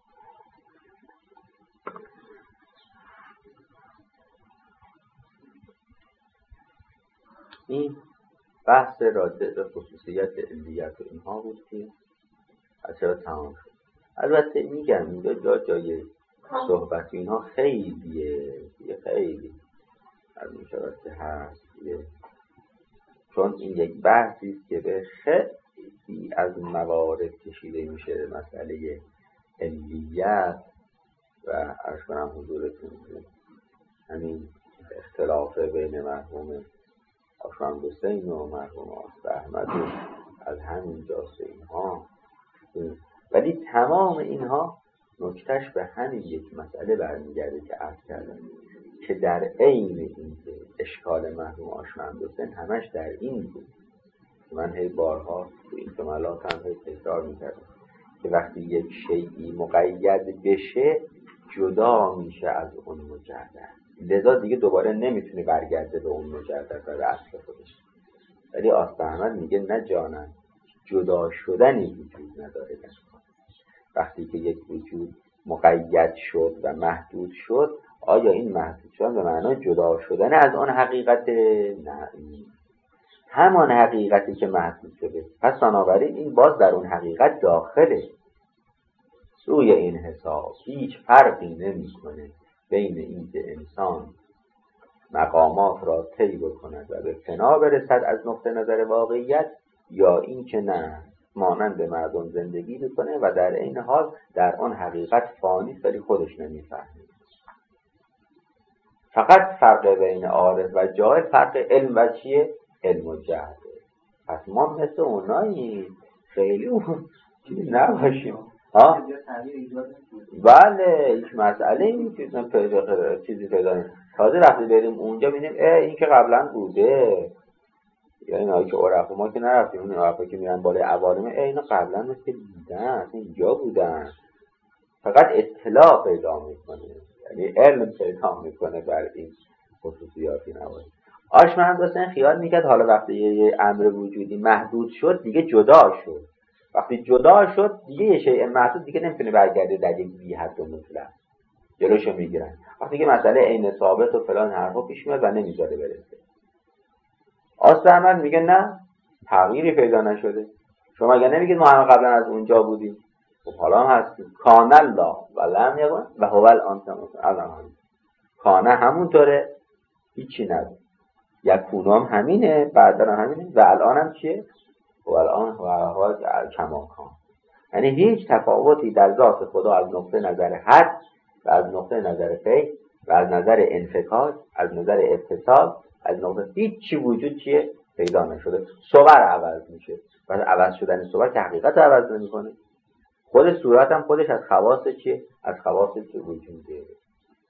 این بحث راجع به خصوصیت علیت و اینها بود که اصلا تمام شد. البته میگم اینجا جای صحبت اینها خیلیه، خیلی از این شود که هست، چون این یک بحثی است که به خیلی از موارد کشیده میشه. مسئله علیت و عرض کنم حضورتون همین اختلاف بین مرحوم آشوام حسین و مرحوم آصف احمد از همین جاست اینها. ولی تمام اینها نکتهش به همین یک مسئله برمیگرده که عرض کردم، که در عین این اشکال مرحوم آشوام حسین همش در این بود. من هی بارها تو این کمالات هم هی تکرار میکردم که وقتی یک شیئی مقید بشه جدا میشه از اون مجرد، لذا دیگه دوباره نمیتونه برگرده به اون مجرد و به اصل خودش. ولی آصف احمد میگه نه جانم، جدا شدنی وجود نداره. وقتی که یک وجود مقید شد و محدود شد، آیا این محدود شدن به معنای جدا شدن از آن حقیقت؟ نه، همان حقیقتی که محدود شده. پس بنابراین این باز در اون حقیقت داخله. سوی این حساب هیچ فرقی نمی‌کنه بین این که انسان مقامات را طی بکند و به فنا برسد از نقطه نظر واقعیت، یا این که نه، مانند مردم زندگی میکنه و در این حال در آن حقیقت فانی است ولی خودش نمیفهمه. فقط فرق بین عارف و جاهل فرق علم و چیه؟ علم و جهل. پس ما مثل اوناییم، خیلی اون نباشیم. ها؟ بله، هیچ مسئله این چیزی پیدا نیست. تازه وقتی بریم اونجا ببینیم این که قبلا بوده، یا اینایی که عرفا ما که نرفتیم، اون عرفا که میرن بالای عوالم اینا قبلا مثل بودن، اینجا بودن. فقط اطلاع پیدا میکنه، یعنی علم پیدا میکنه بر این خصوصیاتی نباشه. آشوام حسین خیال میکرد حالا وقتی یه امر وجودی محدود شد دیگه جدا شد. وقتی جدا شد دیگه یه شیء محدود دیگه نمیتونه برگرده در یک بی حد و مطلق، جلوشو میگیرن. وقتی که مسئله عین ثابت و فلان حرفا پیش میاد و نمیذاره برسه. آصف احمد میگه نه، تغییری پیدا نشده. شما اگه نمیگید ما همه قبلا از اونجا بودیم، خب حالا هم هستیم. کان الله و لم یکن و هو الان. کانه همونطوره، هیچی نداره. یکون هم همینه، بعدا هم همینه و الان هم چیه؟ و الان و کما کان. یعنی هیچ تفاوتی در ذات خدا از نقطه نظر حد و از نقطه نظر فیض و از نظر انفکاک، از نظر اتصال، از نقطه هیچی وجود چیه؟ پیدا نشده. صور عوض میشه و عوض شدن صور که حقیقت عوض نمیکنه. خود صورت هم خودش از خواص چیه؟ از خواص که وجوده.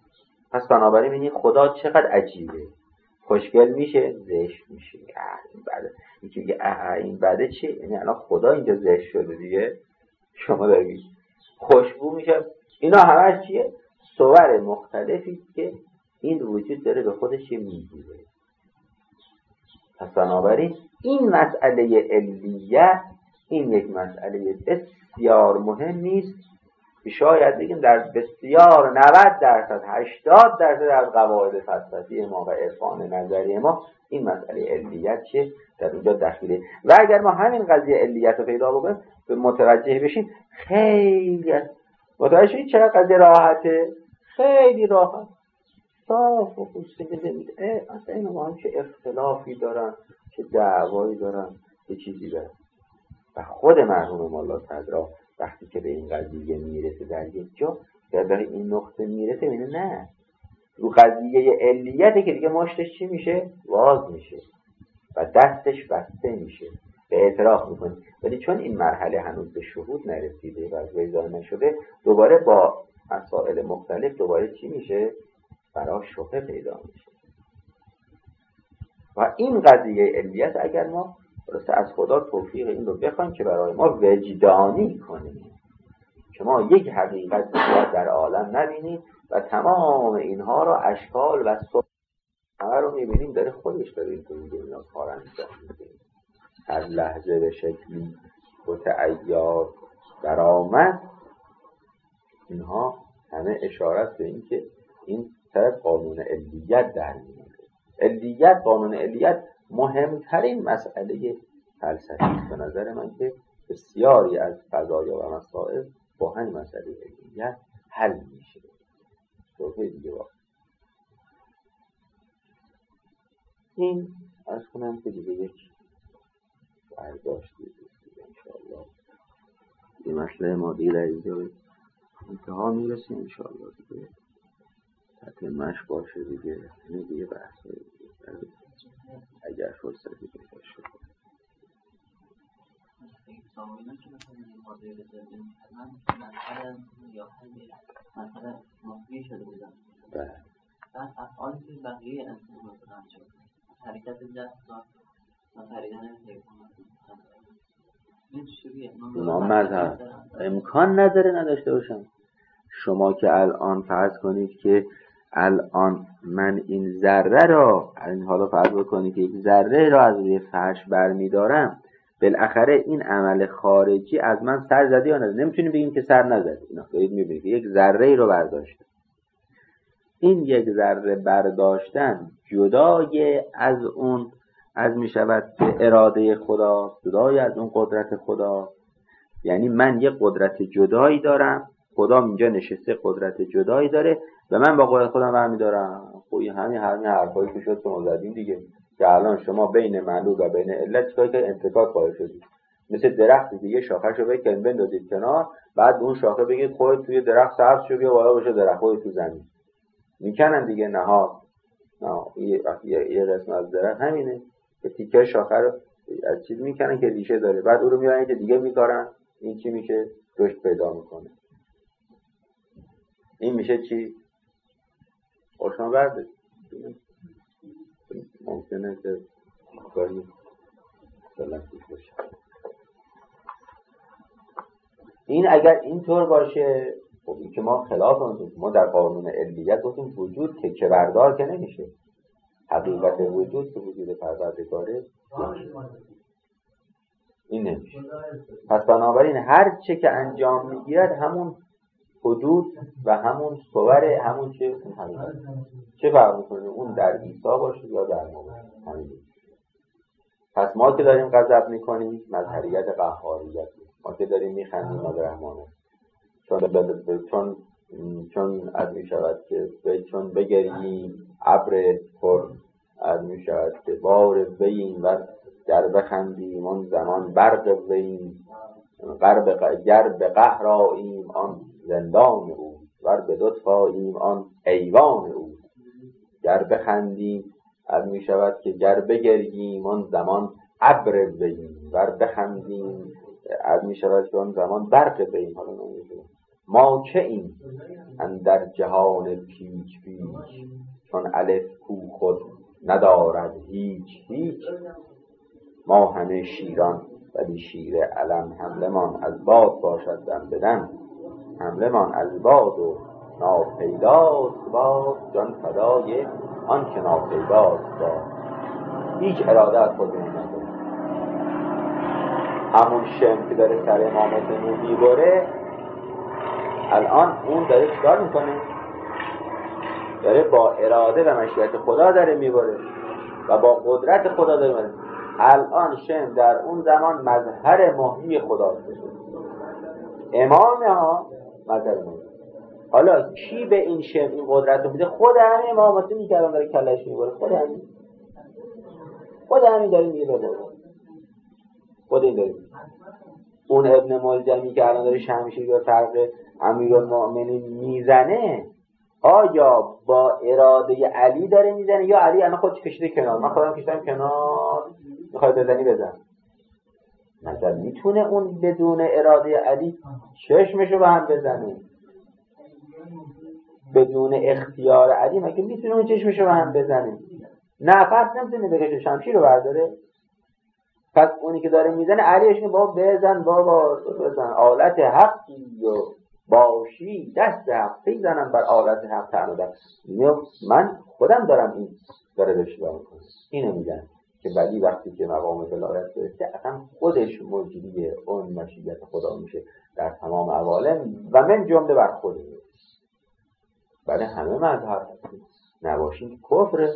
پس بنابراین این خدا چقدر عجیبه، خوشگل میشه، زشت میشه. این بده، یکی میگه این بده چی؟ یعنی الان خدا اینجا زشت شده دیگه، شما دارید خوشبو میشه. اینا همش چیه؟ صور مختلفی که این وجود داره به خودش میگیره. پس بنابراین این مسئله علیت این یک مسئله بسیار مهمی است که شاید بگیم در بسیار 90%، 80% از قواعد فلسفی ما و عرفان نظری ما این مسئله علیت چه در اونجا دخیله. و اگر ما همین قضیه علیت رو پیدا بکنیم به متوجه بشیم، خیلی متوجه شید چرا قضیه راحته، خیلی راحت، صاف و خوشگل. اصلا اینا با هم چه اختلافی دارن، چه دعوایی دارن، چه چیزی دارن. و خود مرحوم مولا صدرا وقتی که به این قضیه میرسه در یک جا در این نقطه میرسه، میگه نه، رو قضیه علیته که دیگه مشتش چی میشه؟ واز میشه و دستش بسته میشه، به اعتراف میکنه. ولی چون این مرحله هنوز به شهود نرسیده و از ویزار نشده، دوباره با مسائل مختلف دوباره چی میشه؟ برای شبهه پیدا میشه. و این قضیه علیت اگر ما درسته از خدا توفیق این رو بخوایم که برای ما وجدانی کنیم که ما یک حقیقت باید در عالم نبینیم و تمام اینها رو اشکال و صورت همه رو میبینیم داره خودش داره این دنیا کار انجام میده. هر لحظه به شکلی متعیار درآمد. اینها همه اشارت به این که این طرف قانون علیت در میاد. علیت، قانون علیت مهمترین مسئله فلسفی است به نظر من که بسیاری از قضایا و مسائل با همین مسئله علیت حل میشه. توفیق دیگه واقع این از کنم که دیگه یک برداشتی دیگه انشاءالله این مسئله ما دیگه در اینجا به انتها میرسیم انشاءالله دیگه تحت مشق باشه دیگه. این دیگه بحث اگر فرصتی پیدا شد سامانه که مثلا این حاضر بسازه من مثلا یا مثلا مخفی شده بودم بعد افعالی که بقیه انسان مثلا شد حرکت دست و پریدن حیوانات این چجوریه؟ اونا مذهب امکان نداشته باشم. شما که الان فرض کنید که الان من این ذره را حالا فرض بکنید که یک ذره را از روی فرش برمیدارم، بالاخره این عمل خارجی از من سر زده یا نه؟ نمیتونیم بگیم که سر نزده. اینا دارید میبینید که یک ذره رو برداشتم. این یک ذره برداشتن جدای از اون از میشود اراده خدا، جدای از اون قدرت خدا. یعنی من یک قدرت جدایی دارم، خدا اینجا نشسته قدرت جدایی داره و من با قدرت خودم برمیدارم. خب همین حرفایی که شد که ما زدیم دیگه، که الان شما بین معلول و بین علت چیکار که انفکاک قائل شدید. مثل درختی دیگه شاخه‌شو بکن بندازید کنار، بعد اون شاخه بگید خودت توی درخت سبز شو بیا بالا بشه درخت خودت تو زمین. میکنن دیگه. نه یه قسم از درخت همینه که تیکه شاخه رو از چیز میکنن که ریشه داره، بعد اون رو میارن که دیگه میکارن، این چی میشه؟ رشد پیدا میکنه. این میشه چی؟ خوشم برده. ممکنه که کاری سلامتی باشه. این اگر اینطور باشه، خب این که ما خلاف اون، ما در قانون علیت گفتیم وجود که بردار که نمیشه. حقیقت وجود که وجود پروردگاره این نمیشه. پس بنابراین هر چه که انجام میگیرد همون حدود و همون صور همون چه فرق میکنه؟ اون در عیسی باشه یا در ما همین. پس ما که داریم غضب میکنیم مظهریت قهاریت، ما که داریم میخندیم نادرحمانه، چون از میشود که چون بگریم ابر پر از میشود که بار وین و گر بخندیم آن زمان برق وین گر به قهر آییم آن زندان او ور به لطف آییم آن ایوان او. گر بخندیم از می شود که گر بگریم آن زمان ابر وین ور بخندیم از می شود که آن زمان برق وین. حالا نمیدونم ما که این اندر جهان پیچ پیچ، چون الف کو خود ندارد هیچ هیچ. ما همه شیران ولی شیر علم، حملمان از باد باشد دم بدم. حملمان از باد و ناپیداست باد، جان فدای آن که ناپیداست باد. هیچ اراده از خودمون نداره. همون شم که داره سر امامتمون میبره، الان اون داره چیکار میکنه؟ داره با اراده و مشیت خدا داره میبره و با قدرت خدا داره میبره. الان شم در اون زمان مظهر محیی خدا شده، امام ها مظهر محیی. حالا کی به این شم این قدرت رو میده؟ خود همین اماماتی میکردن داره کلش میبره. خود همین داره میگه ببره. خود این داره. اون ابن ملجمی که الان داره شمشیر به فرق امیرالمؤمنین میزنه، آیا با اراده علی داره میزنه یا علی الان خودش کشیده کنار؟ من خودم کشیدم کنار، میخوای بزنی بزن. مثلا میتونه اون بدون اراده علی چشمشو به هم بزنه؟ بدون اختیار علی مگه میتونه اون چشمشو به هم بزنه؟ نه، پس نمیتونه بکشه شمشیر رو برداره. پس اونی که داره میزنه علیش که بابا بزن آلت حقی و باشی دست حق بزنم بر آلت حق تعمدن. من خودم دارم این داره بهش بیان میکنه. اینو میگن که ولی وقتی که مقام ولایت برسه اصلا خودش مجری اون مشیت خدا میشه در تمام عوالم و من جمله بر خوده. برای همه مذهب نباشین کفره.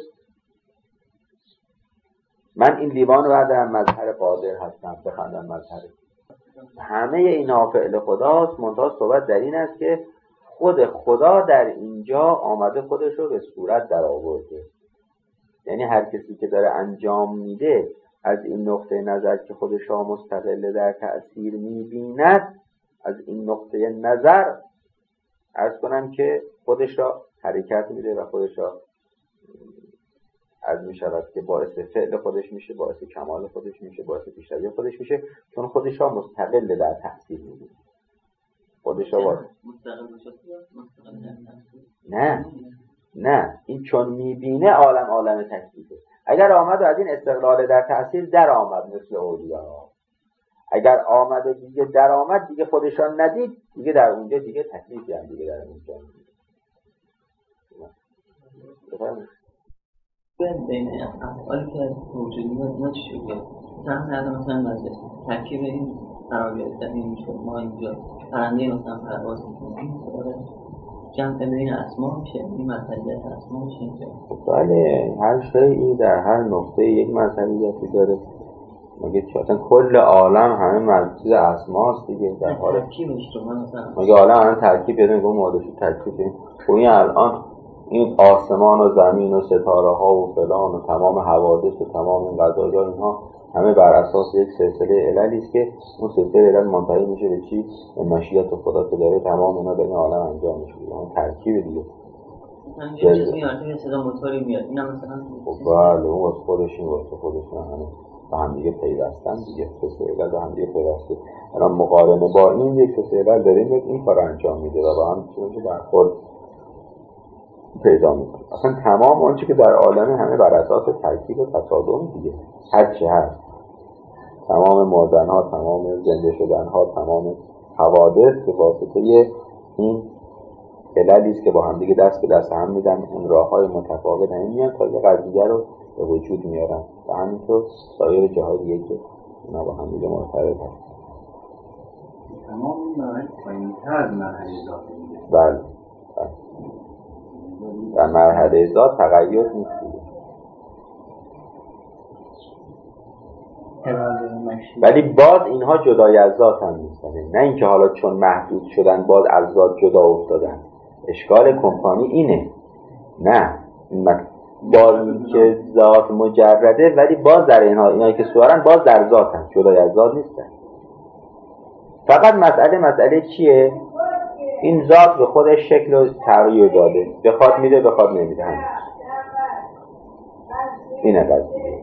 من این لیوان رو بردارم مظهر قادر هستم، بخندم مظهر همه اینا فعل خداست. منتها صحبت در این است که خود خدا در اینجا آمده خودش رو به صورت در آورده. یعنی هر کسی که داره انجام میده از این نقطه نظر که خودش را مستقل در تأثیر میبیند، از این نقطه نظر عرض کنم که خودش را حرکت میده و خودش را از میشود که باعث فعل خودش میشه، باعث کمال خودش میشه، باعث پیشروی خودش میشه، چون خودش را مستقل در تحصیل میبینه. خودش را مستقل نه این چون میبینه عالم تکلیفه. اگر آمد و از این استقلال در تحصیل در آمد مثل اولیا، اگر آمد و دیگه در آمد دیگه خودشان ندید، دیگه در اونجا دیگه تکلیفی هم دیگه در اونجا بفرمایید. بین افعالی که وجودی ما چی شده؟ مثلا ترکیب این قرار گرفتن این شد ما اینجا پرنده مثلا پرواز میکنیم، جمع بین اسما میشه، این مسئولیت اسما میشه اینجا. بله، هر شیئی در هر نقطه یک مسئولیتی داره. مگه اصلا کل عالم همه مسئول اسماست دیگه. در حال ترکیبش رو من مثلا مگه عالم الان ترکیب یه نگاه مادهشو ترکیب داریم. این الان این آسمان و زمین و ستاره ها و فلان و تمام حوادث و تمام این قضایا اینها همه بر اساس یک سلسله عللی است که اون سلسله علل منتهی میشه به چی؟ به مشیت خدا که داره تمام اینا در این عالم انجام میشه. اون ترکیب دیگه. چیزی میاد یه صدا موتوری میاد. اینا مثلا بله اون واسه خودش این واسه خودش همه با هم دیگه پیوستن دیگه. سلسله علل با هم دیگه پیوسته. الان مقارنه با این یک سلسله علل داریم این کارو انجام میده و با هم چیزی برخورد پیدا میکنه. اصلا تمام آنچه که در عالم همه بر اساس ترکیب و تصادم دیگه. هر چی هست، تمام مردن ها، تمام زنده شدن ها، تمام حوادث به واسطه این عللی است که با هم دیگه دست به دست هم میدن، اون راههای متفاوت هم میان تا یه قضیه رو به وجود میارن و همینطور سایر جاهای دیگه که اونا با هم دیگه مرتبط هست. تمام این مرحله پایین‌تر از مرحله ذاتی میگه. بله. در مرحله ذات تغییر نیست. ولی باز اینها جدای از ذات هم نیستن. نه اینکه حالا چون محدود شدن باز از ذات جدا افتادن. اشکال کمپانی اینه. نه باز که ذات مجرده ولی باز در اینایی که سوارن باز در ذات هم جدای از ذات نیستن. فقط مسئله چیه؟ این ذات به خودش شکل و تغییر داده، بخواد میده بخواد نمیده. اینه قضیه.